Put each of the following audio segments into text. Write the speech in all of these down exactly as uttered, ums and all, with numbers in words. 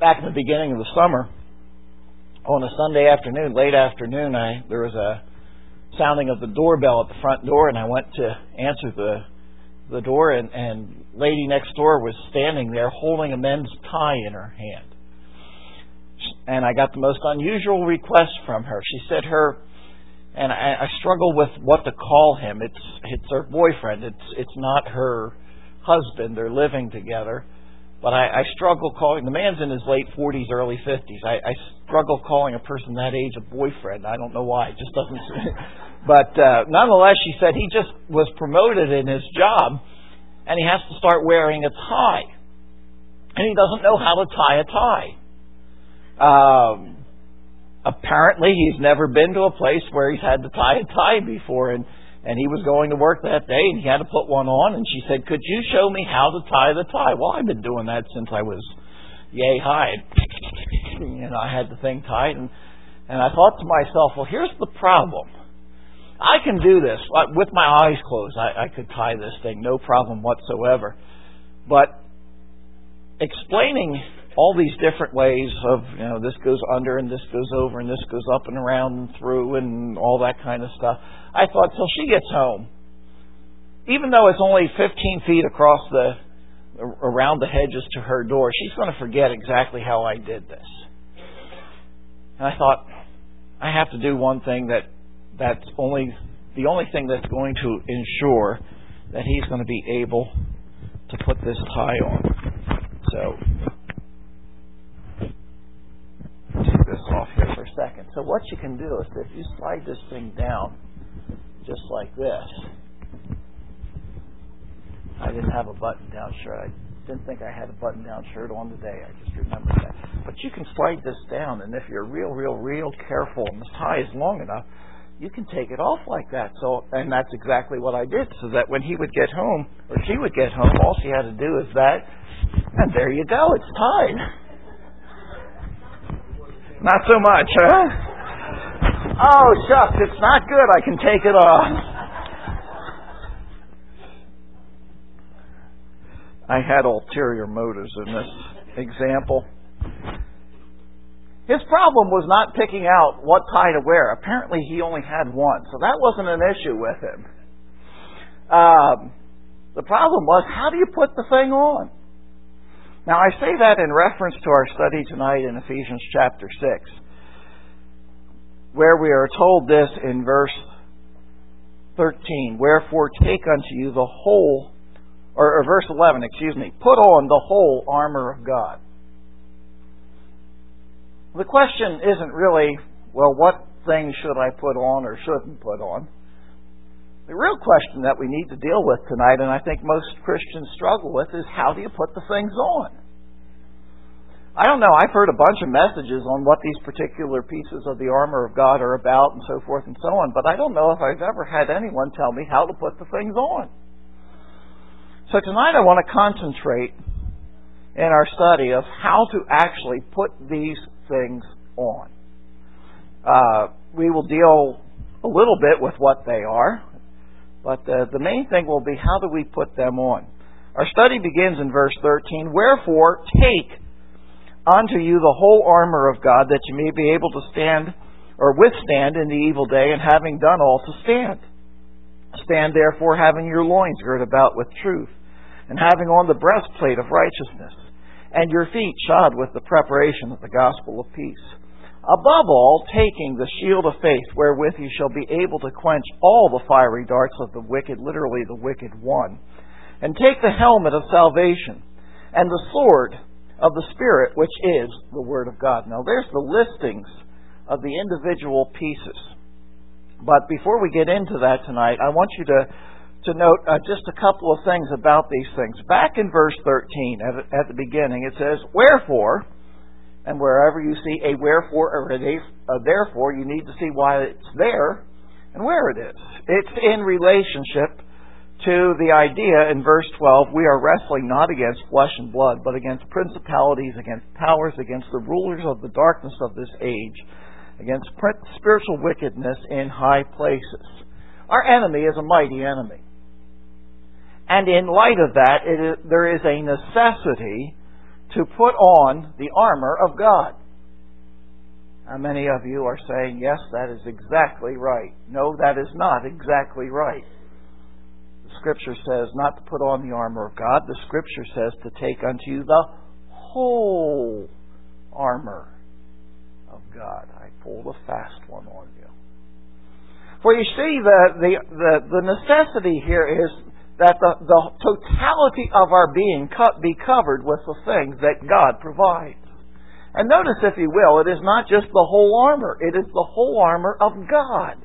back in the beginning of the summer, on a Sunday afternoon, late afternoon, I there was a sounding of the doorbell at the front door, and I went to answer the the door, and, and lady next door was standing there holding a men's tie in her hand. And I got the most unusual request from her. She said her, and I, I struggle with what to call him. It's it's her boyfriend. It's it's not her husband. They're living together. But I, I struggle calling, the man's in his late forties, early fifties. I, I struggle calling a person that age a boyfriend. I don't know why. It just doesn't. But uh, nonetheless, she said he just was promoted in his job, and he has to start wearing a tie. And he doesn't know how to tie a tie. Um, apparently, he's never been to a place where he's had to tie a tie before, and And he was going to work that day, and he had to put one on. And she said, "Could you show me how to tie the tie?" Well, I've been doing that since I was yay high. You know, I had the thing tied, and and I thought to myself, well, here's the problem. I can do this with my eyes closed. I, I could tie this thing, no problem whatsoever. But explaining all these different ways of, you know, this goes under and this goes over and this goes up and around and through and all that kind of stuff, I thought, till she gets home, even though it's only fifteen feet across the, around the hedges to her door, she's going to forget exactly how I did this. And I thought, I have to do one thing that, that's only, the only thing that's going to ensure that he's going to be able to put this tie on. So, take this off here for a second. So what you can do is, if you slide this thing down just like this. I didn't have a button-down shirt. I didn't think I had a button-down shirt on today. I just remembered that. But you can slide this down, and if you're real, real, real careful, and the tie is long enough, you can take it off like that. So, and that's exactly what I did, so that when he would get home, or she would get home, all she had to do is that, and there you go, it's tied. Not so much, huh? Oh, shucks, it's not good. I can take it off. I had ulterior motives in this example. His problem was not picking out what tie to wear. Apparently he only had one, so that wasn't an issue with him. Um, the problem was, how do you put the thing on? Now, I say that in reference to our study tonight in Ephesians chapter six, where we are told this in verse thirteen, "Wherefore take unto you the whole," or, or verse eleven, excuse me, "put on the whole armor of God." The question isn't really, well, what things should I put on or shouldn't put on? The real question that we need to deal with tonight, and I think most Christians struggle with, is how do you put the things on? I don't know. I've heard a bunch of messages on what these particular pieces of the armor of God are about and so forth and so on, but I don't know if I've ever had anyone tell me how to put the things on. So tonight I want to concentrate in our study of how to actually put these things on. Uh, we will deal a little bit with what they are, but uh, the main thing will be, how do we put them on? Our study begins in verse thirteen, "Wherefore take unto you the whole armor of God, that you may be able to stand or withstand in the evil day, and having done all to stand. Stand therefore, having your loins girt about with truth, and having on the breastplate of righteousness, and your feet shod with the preparation of the gospel of peace. Above all, taking the shield of faith, wherewith you shall be able to quench all the fiery darts of the wicked," literally the wicked one, "and take the helmet of salvation, and the sword of the Spirit, which is the Word of God." Now, there's the listings of the individual pieces. But before we get into that tonight, I want you to to note uh, just a couple of things about these things. Back in verse thirteen, at, at the beginning, it says, "Wherefore," and wherever you see a wherefore or a, a therefore, you need to see why it's there and where it is. It's in relationship to the idea in verse twelve, "We are wrestling not against flesh and blood, but against principalities, against powers, against the rulers of the darkness of this age, against spiritual wickedness in high places." Our enemy is a mighty enemy. And in light of that, it is, there is a necessity to put on the armor of God. How many of you are saying, yes, that is exactly right? No, that is not exactly right. The Scripture says not to put on the armor of God. The Scripture says to take unto you the whole armor of God. I pulled a fast one on you. For you see, the, the, the, the necessity here is that the, the totality of our being be covered with the things that God provides. And notice, if you will, it is not just the whole armor. It is the whole armor of God.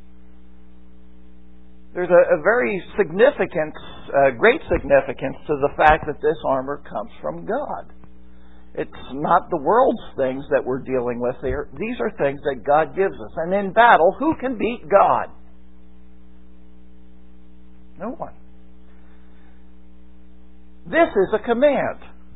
There's a, a very significant, uh, great significance to the fact that this armor comes from God. It's not the world's things that we're dealing with here. These are things that God gives us. And in battle, who can beat God? No one. This is a command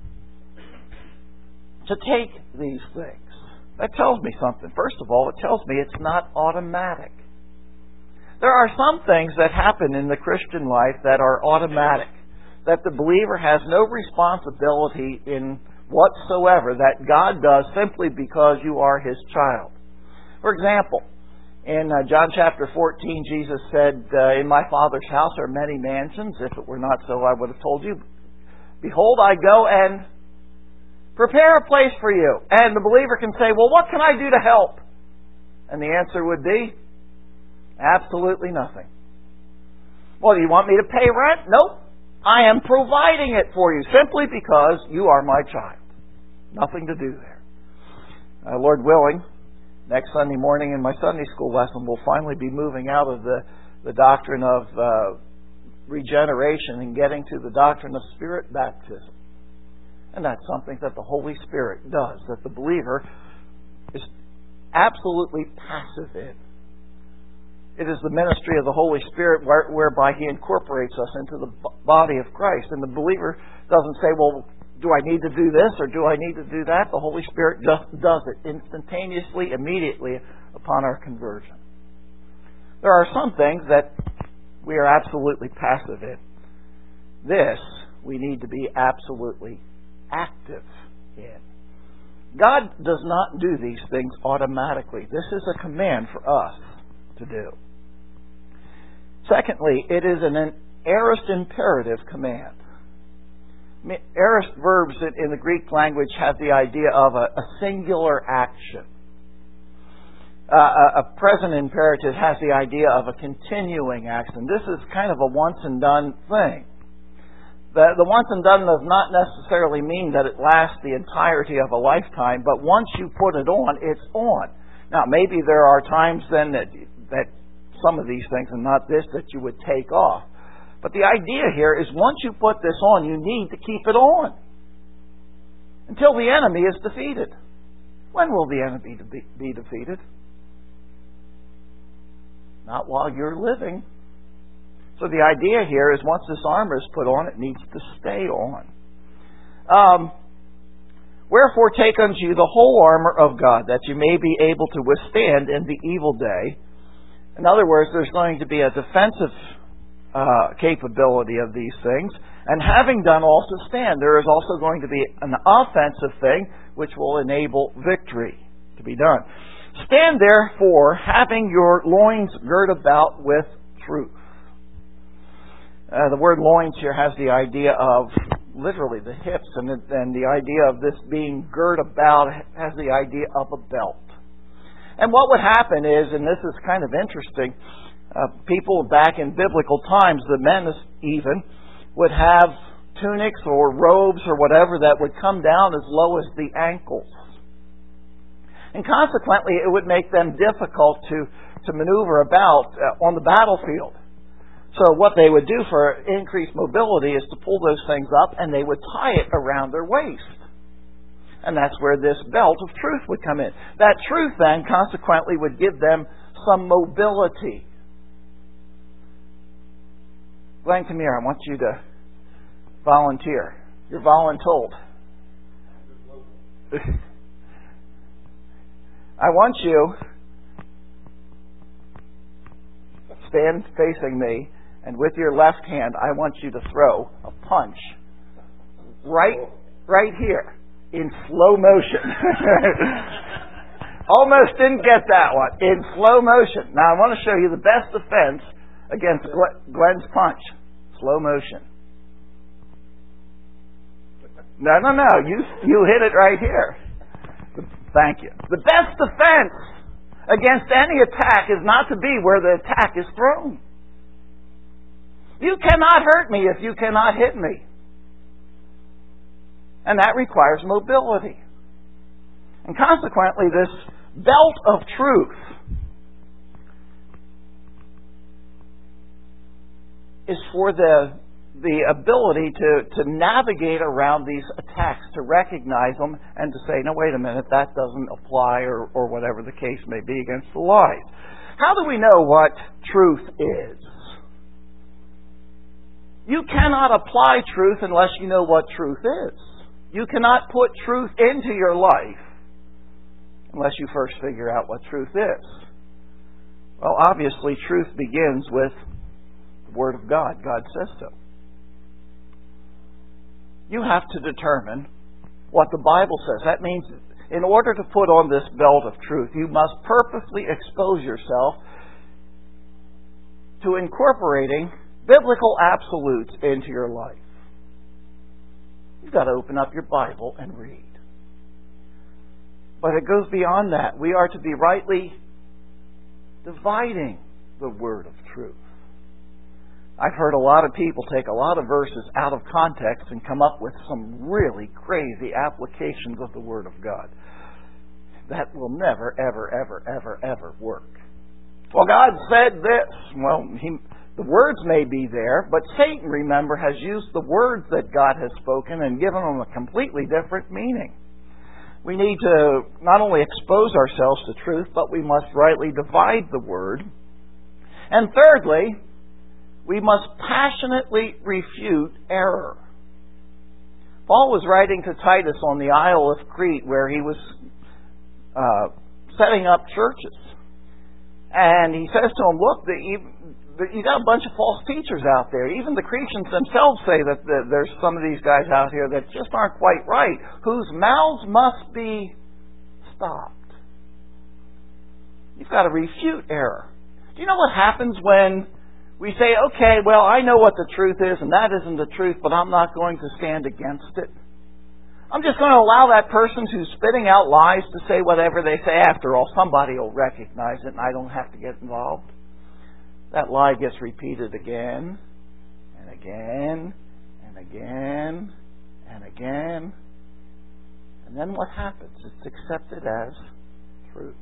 to take these things. That tells me something. First of all, it tells me it's not automatic. There are some things that happen in the Christian life that are automatic, that the believer has no responsibility in whatsoever, that God does simply because you are His child. For example, in uh, John chapter fourteen, Jesus said, uh, in my Father's house are many mansions. If it were not so, I would have told you. Behold, I go and prepare a place for you. And the believer can say, well, what can I do to help? And the answer would be, absolutely nothing. Well, do you want me to pay rent? Nope. I am providing it for you simply because you are my child. Nothing to do there. Uh, Lord willing, next Sunday morning in my Sunday school lesson, we'll finally be moving out of the, the doctrine of uh, regeneration and getting to the doctrine of Spirit baptism. And that's something that the Holy Spirit does, that the believer is absolutely passive in. It is the ministry of the Holy Spirit where, whereby He incorporates us into the body of Christ. And the believer doesn't say, well, do I need to do this or do I need to do that? The Holy Spirit just does it instantaneously, immediately upon our conversion. There are some things that we are absolutely passive in. This we need to be absolutely active in. God does not do these things automatically. This is a command for us to do. Secondly, it is an aorist imperative command. Aorist verbs in the Greek language have the idea of a, a singular action. Uh, a, a present imperative has the idea of a continuing action. This is kind of a once and done thing. The, the once and done does not necessarily mean that it lasts the entirety of a lifetime, but once you put it on, it's on. Now, maybe there are times then that that some of these things, and not this, that you would take off. But the idea here is once you put this on, you need to keep it on until the enemy is defeated. When will the enemy be defeated? Not while you're living. So the idea here is once this armor is put on, it needs to stay on. Um, Wherefore take unto you the whole armor of God, that you may be able to withstand in the evil day. In other words, there's going to be a defensive uh, capability of these things. And having done all to stand, there is also going to be an offensive thing which will enable victory to be done. Stand therefore, having your loins girt about with truth. Uh, the word loins here has the idea of literally the hips, and, it, and the idea of this being girt about has the idea of a belt. And what would happen is, and this is kind of interesting, uh, people back in biblical times, the men even, would have tunics or robes or whatever that would come down as low as the ankles. And consequently, it would make them difficult to, to maneuver about uh, on the battlefield. So what they would do for increased mobility is to pull those things up and they would tie it around their waist. And that's where this belt of truth would come in. That truth then consequently would give them some mobility. Glenn, come here. I want you to volunteer. You're voluntold. I want you to stand facing me, and with your left hand, I want you to throw a punch right right here in slow motion. Almost didn't get that one. In slow motion. Now I want to show you the best defense against Glenn's punch. Slow motion. No, no, no. You, you hit it right here. Thank you. The best defense against any attack is not to be where the attack is thrown. You cannot hurt me if you cannot hit me. And that requires mobility. And consequently, this belt of truth is for the the ability to, to navigate around these attacks, to recognize them, and to say, no, wait a minute, that doesn't apply, or, or whatever the case may be against the lies. How do we know what truth is? You cannot apply truth unless you know what truth is. You cannot put truth into your life unless you first figure out what truth is. Well, obviously, truth begins with the Word of God. God says so. You have to determine what the Bible says. That means in order to put on this belt of truth, you must purposely expose yourself to incorporating biblical absolutes into your life. You've got to open up your Bible and read. But it goes beyond that. We are to be rightly dividing the word of truth. I've heard a lot of people take a lot of verses out of context and come up with some really crazy applications of the Word of God. That will never, ever, ever, ever, ever work. Well, God said this. Well, he, the words may be there, but Satan, remember, has used the words that God has spoken and given them a completely different meaning. We need to not only expose ourselves to truth, but we must rightly divide the Word. And thirdly, we must passionately refute error. Paul was writing to Titus on the Isle of Crete, where he was uh, setting up churches. And he says to him, look, the, you got a bunch of false teachers out there. Even the Cretans themselves say that the, there's some of these guys out here that just aren't quite right, whose mouths must be stopped. You've got to refute error. Do you know what happens when we say, okay, well, I know what the truth is, and that isn't the truth, but I'm not going to stand against it. I'm just going to allow that person who's spitting out lies to say whatever they say. After all, somebody will recognize it, and I don't have to get involved. That lie gets repeated again, and again, and again, and again. And then what happens? It's accepted as truth.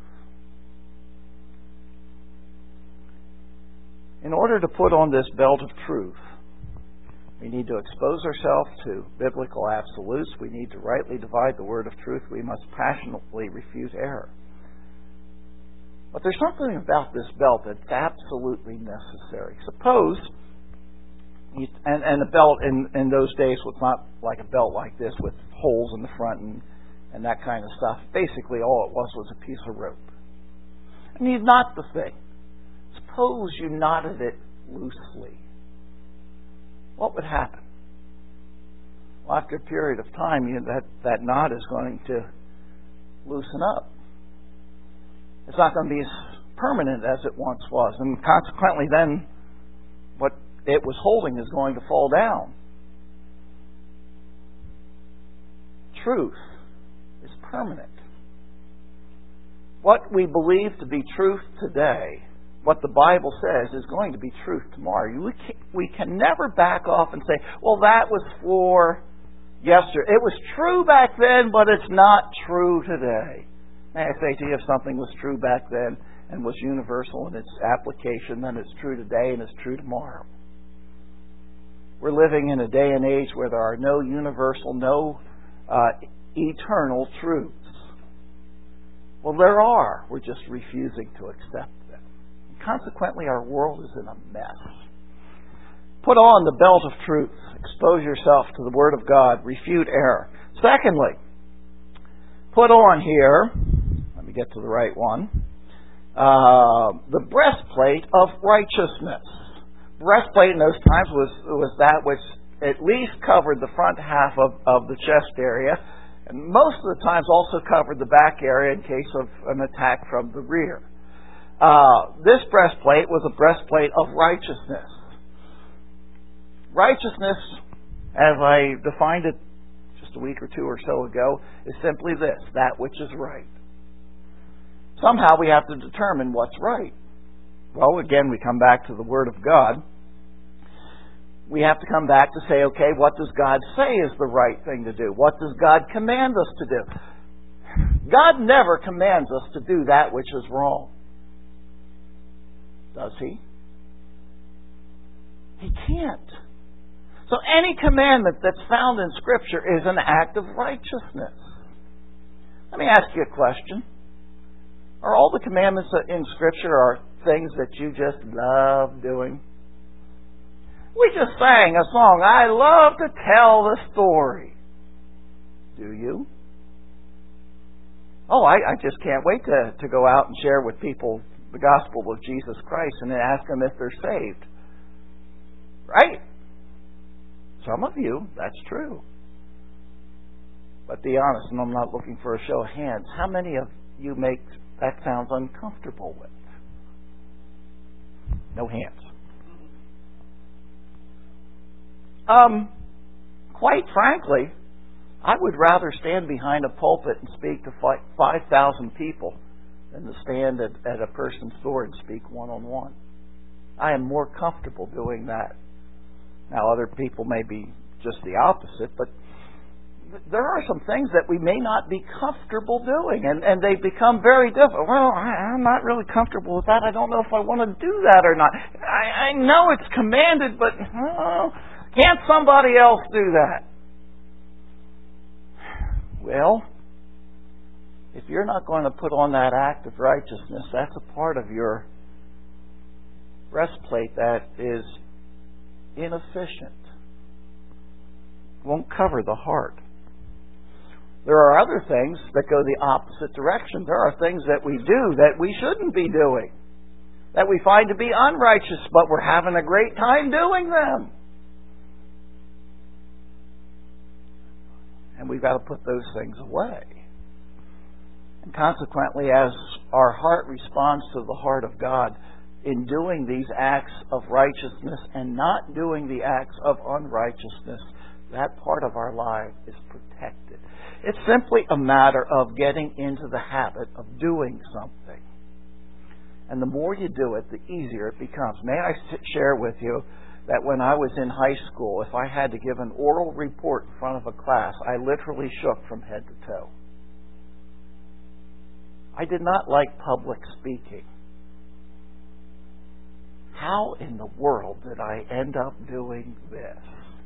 In order to put on this belt of truth, we need to expose ourselves to biblical absolutes. We need to rightly divide the word of truth. We must passionately refute error. But there's something about this belt that's absolutely necessary. Suppose, you, and, and a belt in, in those days was not like a belt like this with holes in the front and, and that kind of stuff. Basically, all it was was a piece of rope. And you knot the thing. Suppose you knotted it loosely. What would happen? Well, after a period of time, you, that, that knot is going to loosen up. It's not going to be as permanent as it once was. And consequently, then, what it was holding is going to fall down. Truth is permanent. What we believe to be truth today, what the Bible says, is going to be truth tomorrow. We can, we can never back off and say, well, that was for yesterday. It was true back then, but it's not true today. May I say to you, if something was true back then and was universal in its application, then it's true today and it's true tomorrow. We're living in a day and age where there are no universal, no uh, eternal truths. Well, there are. We're just refusing to accept them. Consequently, our world is in a mess. Put on the belt of truth. Expose yourself to the Word of God. Refute error. Secondly, put on here, let me get to the right one, uh, the breastplate of righteousness. Breastplate in those times was, was that which at least covered the front half of, of the chest area, and most of the times also covered the back area in case of an attack from the rear. Uh, this breastplate was a breastplate of righteousness. Righteousness, as I defined it just a week or two or so ago, is simply this: that which is right. Somehow we have to determine what's right. Well, again, we come back to the Word of God. We have to come back to say, okay, what does God say is the right thing to do? What does God command us to do? God never commands us to do that which is wrong. Does He? He can't. So any commandment that's found in Scripture is an act of righteousness. Let me ask you a question. Are all the commandments in Scripture are things that you just love doing? We just sang a song, I love to tell the story. Do you? Oh, I, I just can't wait to, to go out and share with people the gospel of Jesus Christ and then ask them if they're saved. Right? Some of you, that's true. But be honest, and I'm not looking for a show of hands, how many of you make that sounds uncomfortable with? No hands. Um, quite frankly, I would rather stand behind a pulpit and speak to five thousand people than to stand at, at a person's door and speak one-on-one. I am more comfortable doing that. Now, other people may be just the opposite, but there are some things that we may not be comfortable doing, and, and they become very difficult. Well, I, I'm not really comfortable with that. I don't know if I want to do that or not. I, I know it's commanded, but oh, can't somebody else do that? Well, if you're not going to put on that act of righteousness, that's a part of your breastplate that is inefficient. Won't cover the heart. There are other things that go the opposite direction. There are things that we do that we shouldn't be doing, that we find to be unrighteous, but we're having a great time doing them. And we've got to put those things away. And consequently, as our heart responds to the heart of God in doing these acts of righteousness and not doing the acts of unrighteousness, that part of our life is protected. It's simply a matter of getting into the habit of doing something. And the more you do it, the easier it becomes. May I share with you that when I was in high school, if I had to give an oral report in front of a class, I literally shook from head to toe. I did not like public speaking. How in the world did I end up doing this?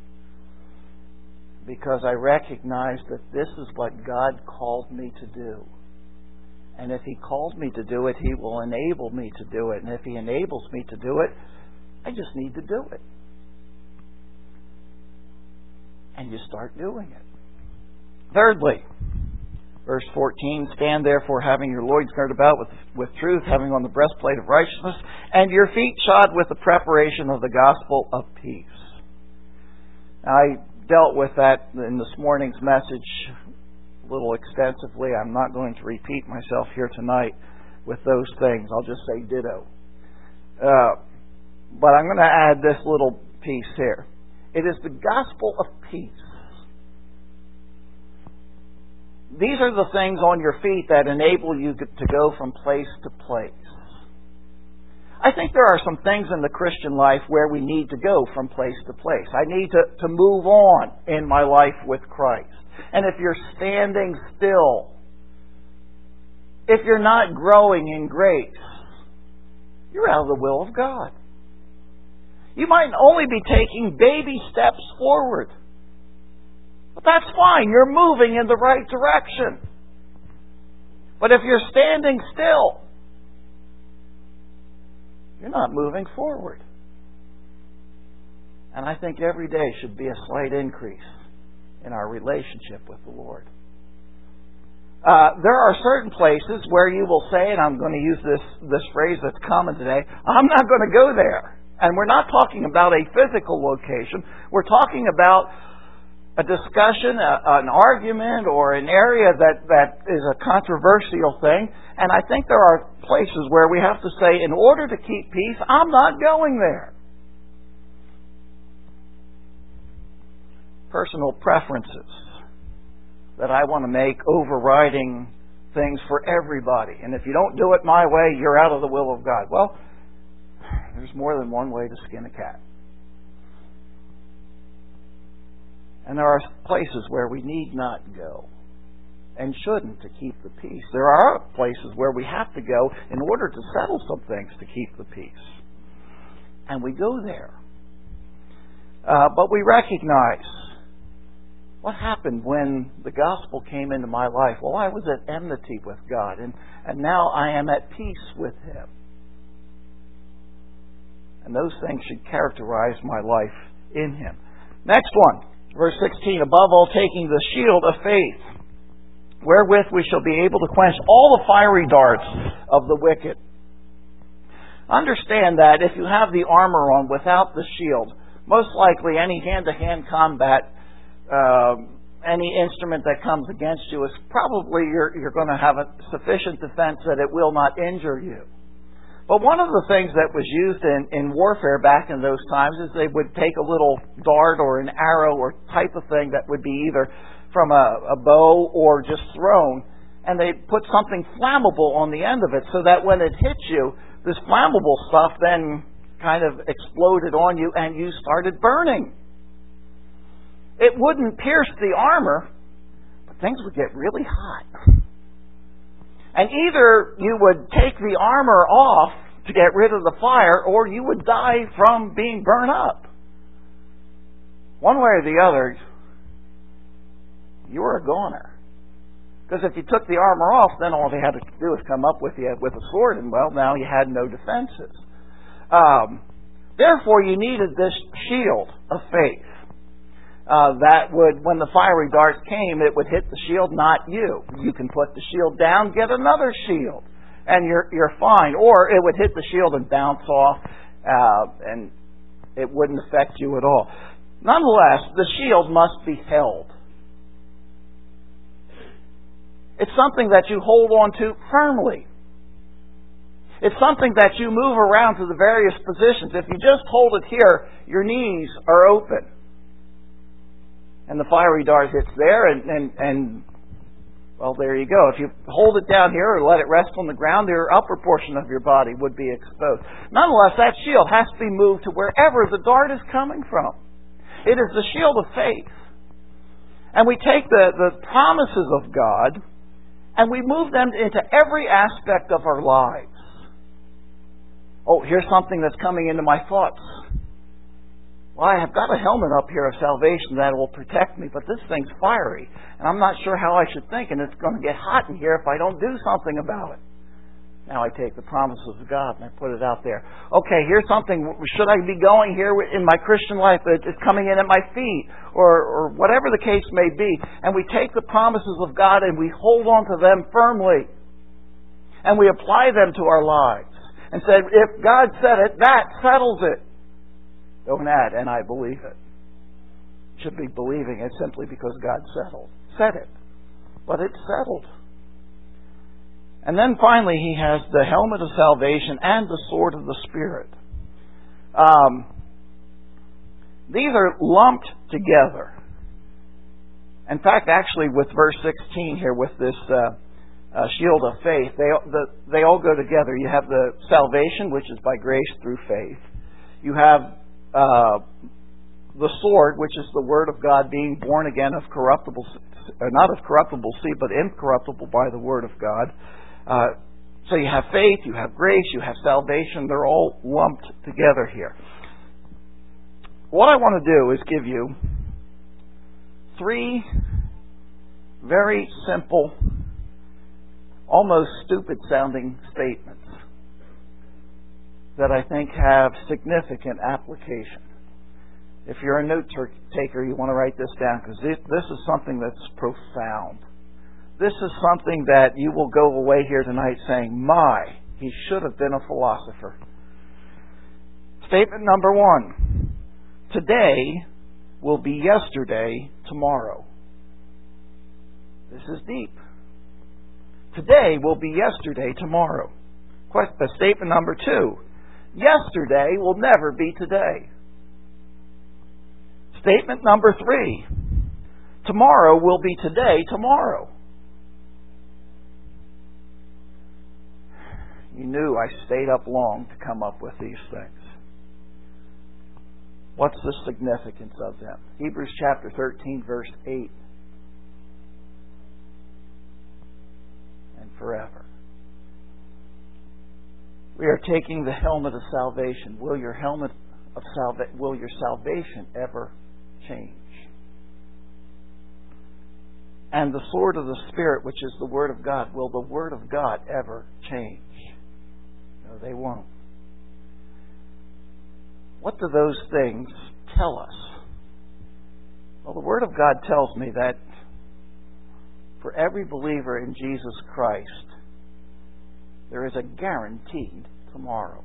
Because I recognized that this is what God called me to do. And if He called me to do it, He will enable me to do it. And if He enables me to do it, I just need to do it. And you start doing it. Thirdly, verse fourteen, stand therefore having your loins girded about with, with truth, having on the breastplate of righteousness, and your feet shod with the preparation of the gospel of peace. Now, I dealt with that in this morning's message a little extensively. I'm not going to repeat myself here tonight with those things. I'll just say ditto. Uh, but I'm going to add this little piece here. It is the gospel of peace. These are the things on your feet that enable you to go from place to place. I think there are some things in the Christian life where we need to go from place to place. I need to, to move on in my life with Christ. And if you're standing still, if you're not growing in grace, you're out of the will of God. You might only be taking baby steps forward. But that's fine. You're moving in the right direction. But if you're standing still, you're not moving forward. And I think every day should be a slight increase in our relationship with the Lord. Uh, there are certain places where you will say, and I'm going to use this, this phrase that's common today, I'm not going to go there. And we're not talking about a physical location. We're talking about a discussion, a, an argument, or an area that, that is a controversial thing. And I think there are places where we have to say, in order to keep peace, I'm not going there. Personal preferences that I want to make overriding things for everybody. And if you don't do it my way, you're out of the will of God. Well, there's more than one way to skin a cat. And there are places where we need not go and shouldn't to keep the peace. There are places where we have to go in order to settle some things to keep the peace. And we go there. Uh, but we recognize what happened when the gospel came into my life. Well, I was at enmity with God, and, and now I am at peace with Him. And those things should characterize my life in Him. Next one, verse sixteen. Above all, taking the shield of faith, wherewith we shall be able to quench all the fiery darts of the wicked. Understand that if you have the armor on without the shield, most likely any hand-to-hand combat, uh, any instrument that comes against you, is probably you're, you're going to have a sufficient defense that it will not injure you. But one of the things that was used in, in warfare back in those times is they would take a little dart or an arrow or type of thing that would be either from a, a bow or just thrown, and they'd put something flammable on the end of it so that when it hit you, this flammable stuff then kind of exploded on you and you started burning. It wouldn't pierce the armor, but things would get really hot. And either you would take the armor off to get rid of the fire, or you would die from being burned up. One way or the other, you were a goner. Because if you took the armor off, then all they had to do was come up with you with a sword, and well, now you had no defenses. Um, therefore, you needed this shield of faith. Uh, that would, when the fiery darts came, it would hit the shield, not you. You can put the shield down, get another shield, and you're you're fine. Or it would hit the shield and bounce off, uh, and it wouldn't affect you at all. Nonetheless, the shield must be held. It's something that you hold on to firmly. It's something that you move around to the various positions. If you just hold it here, your knees are open. And the fiery dart hits there, and, and, and, well, there you go. If you hold it down here or let it rest on the ground, the upper portion of your body would be exposed. Nonetheless, that shield has to be moved to wherever the dart is coming from. It is the shield of faith. And we take the, the promises of God, and we move them into every aspect of our lives. Oh, here's something that's coming into my thoughts. Well, I have got a helmet up here of salvation that will protect me, but this thing's fiery, and I'm not sure how I should think, and it's going to get hot in here if I don't do something about it. Now I take the promises of God and I put it out there. Okay, here's something. Should I be going here in my Christian life that is coming in at my feet, or, or whatever the case may be, and we take the promises of God and we hold on to them firmly, and we apply them to our lives, and say, if God said it, that settles it. Don't add, and I believe it. Should be believing it simply because God settled. Said it. But it's settled. And then finally, he has the helmet of salvation and the sword of the Spirit. Um, these are lumped together. In fact, actually, with verse sixteen here, with this uh, uh, shield of faith, they, the, they all go together. You have the salvation, which is by grace through faith. You have Uh, the sword, which is the Word of God, being born again of corruptible, uh, not of corruptible seed, but incorruptible by the Word of God. Uh, so you have faith, you have grace, you have salvation. They're all lumped together here. What I want to do is give you three very simple, almost stupid sounding statements that I think have significant application. If you're a note taker, you want to write this down, because this is something that's profound. This is something that you will go away here tonight saying, my, he should have been a philosopher. Statement number one. Today will be yesterday tomorrow. This is deep. Today will be yesterday tomorrow. Question, uh, statement number two. Yesterday will never be today. Statement number three. Tomorrow will be today tomorrow. You knew I stayed up long to come up with these things. What's the significance of them? Hebrews chapter thirteen, verse eight. And forever. We are taking the helmet of salvation. Will your helmet of salvation, will your salvation ever change? And the sword of the Spirit, which is the Word of God, will the Word of God ever change? No, they won't. What do those things tell us? Well, the Word of God tells me that for every believer in Jesus Christ, there is a guaranteed tomorrow.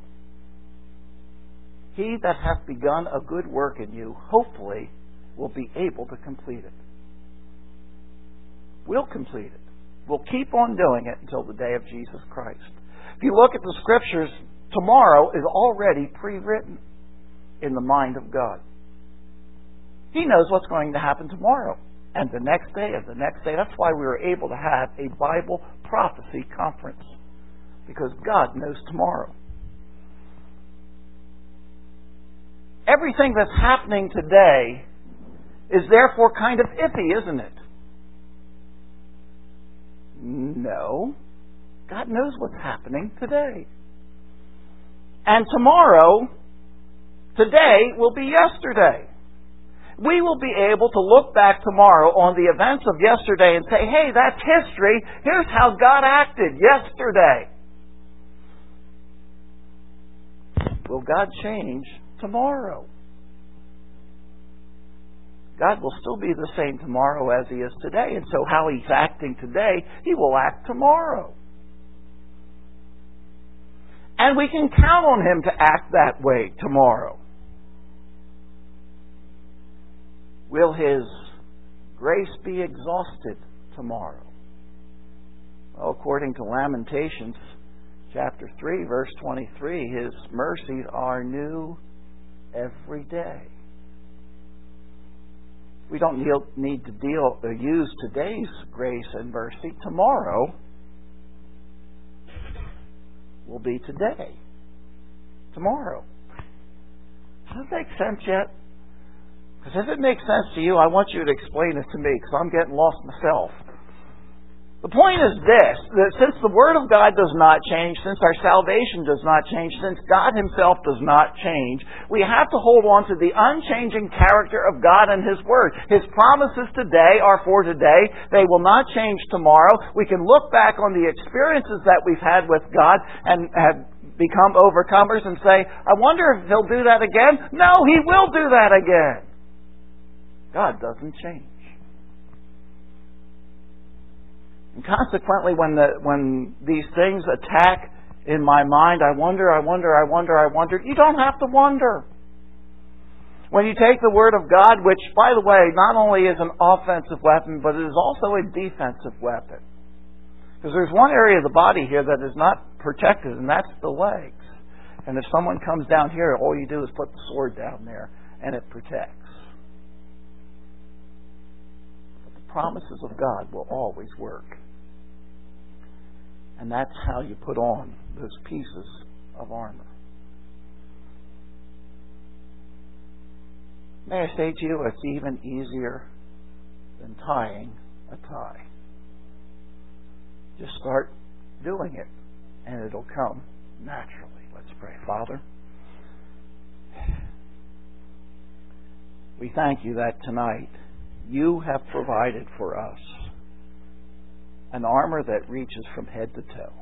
He that hath begun a good work in you, hopefully, will be able to complete it. We'll complete it. We'll keep on doing it until the day of Jesus Christ. If you look at the Scriptures, tomorrow is already pre-written in the mind of God. He knows what's going to happen tomorrow, and the next day, and the next day. That's why we were able to have a Bible prophecy conference, because God knows tomorrow. Everything that's happening today is therefore kind of iffy, isn't it? No. God knows what's happening today. And tomorrow, today will be yesterday. We will be able to look back tomorrow on the events of yesterday and say, hey, that's history. Here's how God acted yesterday. Will God change tomorrow? God will still be the same tomorrow as He is today. And so how He's acting today, He will act tomorrow. And we can count on Him to act that way tomorrow. Will His grace be exhausted tomorrow? Well, according to Lamentations chapter three, verse twenty-three, His mercies are new every day. We don't need to deal or use today's grace and mercy. Tomorrow will be today. Tomorrow. Does that make sense yet? Because if it makes sense to you, I want you to explain it to me, because I'm getting lost myself. The point is this, that since the Word of God does not change, since our salvation does not change, since God Himself does not change, we have to hold on to the unchanging character of God and His Word. His promises today are for today. They will not change tomorrow. We can look back on the experiences that we've had with God and have become overcomers and say, I wonder if He'll do that again. No, He will do that again. God doesn't change. And consequently, when the when these things attack in my mind, I wonder, I wonder, I wonder, I wonder. You don't have to wonder. When you take the Word of God, which, by the way, not only is an offensive weapon, but it is also a defensive weapon. Because there's one area of the body here that is not protected, and that's the legs. And if someone comes down here, all you do is put the sword down there, and it protects. But the promises of God will always work. And that's how you put on those pieces of armor. May I say to you, it's even easier than tying a tie. Just start doing it, and it'll come naturally. Let's pray. Father, we thank You that tonight You have provided for us an armor that reaches from head to toe,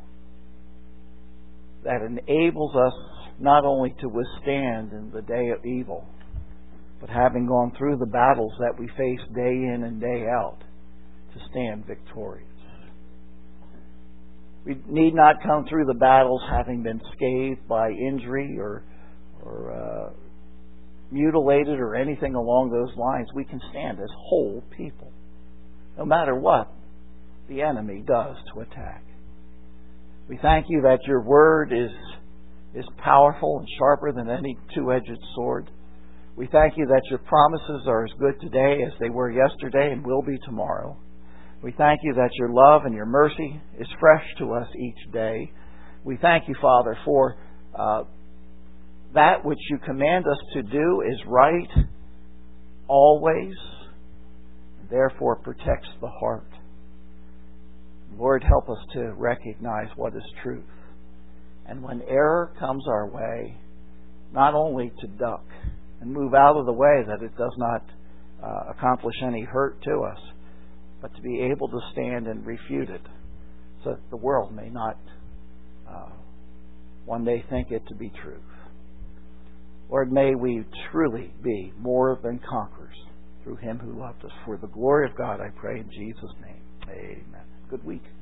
that enables us not only to withstand in the day of evil, but having gone through the battles that we face day in and day out, to stand victorious. We need not come through the battles having been scathed by injury or, or uh, mutilated or anything along those lines. We can stand as whole people, no matter what the enemy does to attack. We thank you that your word is, is powerful and sharper than any two-edged sword. We thank you that your promises are as good today as they were yesterday and will be tomorrow. We thank you that your love and your mercy is fresh to us each day. We thank you, Father, for uh, that which you command us to do is right always, and therefore protects the heart. Lord, help us to recognize what is truth. And when error comes our way, not only to duck and move out of the way that it does not uh, accomplish any hurt to us, but to be able to stand and refute it so that the world may not uh, one day think it to be truth. Lord, may we truly be more than conquerors through Him who loved us. For the glory of God, I pray in Jesus' name. Amen. Good week.